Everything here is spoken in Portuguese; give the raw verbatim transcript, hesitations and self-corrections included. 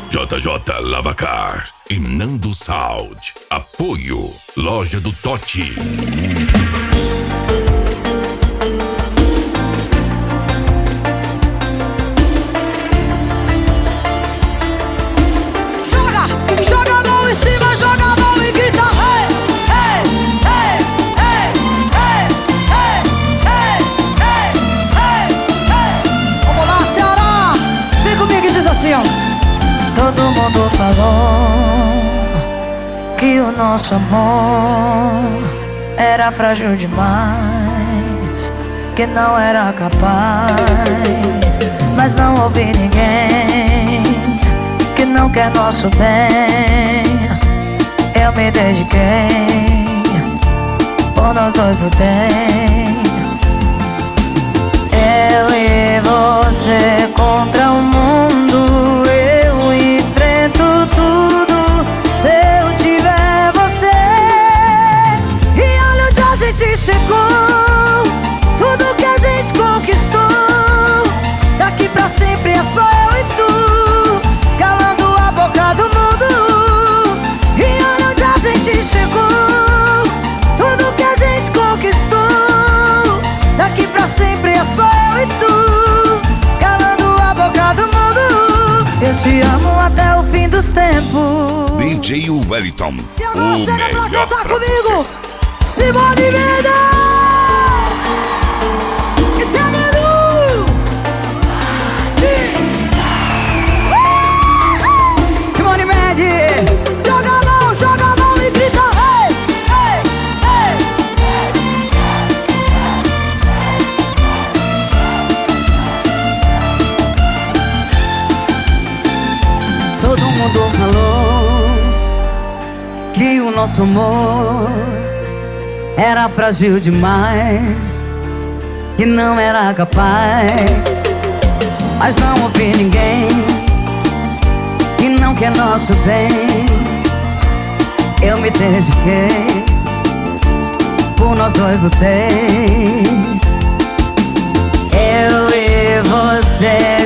J J Lavacar e Nando Sound. Apoio Loja do Totti. Joga, joga a mão em cima, joga a mão e grita hey, hey, hey, hey, hey, hey, hey, hey, hey, hey. Vamos lá, Ceará, vem comigo e diz assim, ó. Todo mundo falou que o nosso amor era frágil demais, que não era capaz. Mas não ouvi ninguém que não quer nosso bem. Eu me dediquei, por nós dois lutei. Eu e você contra o mundo, eu enfrento tudo se eu tiver você. E olha onde a gente chegou, tudo que a gente conquistou. Daqui pra sempre é só eu e tu, calando a boca do mundo. E olha onde a gente chegou, tudo que a gente conquistou. Daqui pra sempre é só eu e tu, calando a boca do mundo. Eu te amo até o fim dos tempos. D J Wellington, E agora o chega pra melhor cantar pra comigo, você. Simone Mendes! Esse é Manu! Sim! Uh! Simone Mendes! Joga a mão, joga a mão e grita hey, hey, hey. Todo mundo falou que o nosso amor era frágil demais, que não era capaz. Mas não ouvi ninguém que não quer nosso bem. Eu me dediquei, por nós dois lutei. Eu e você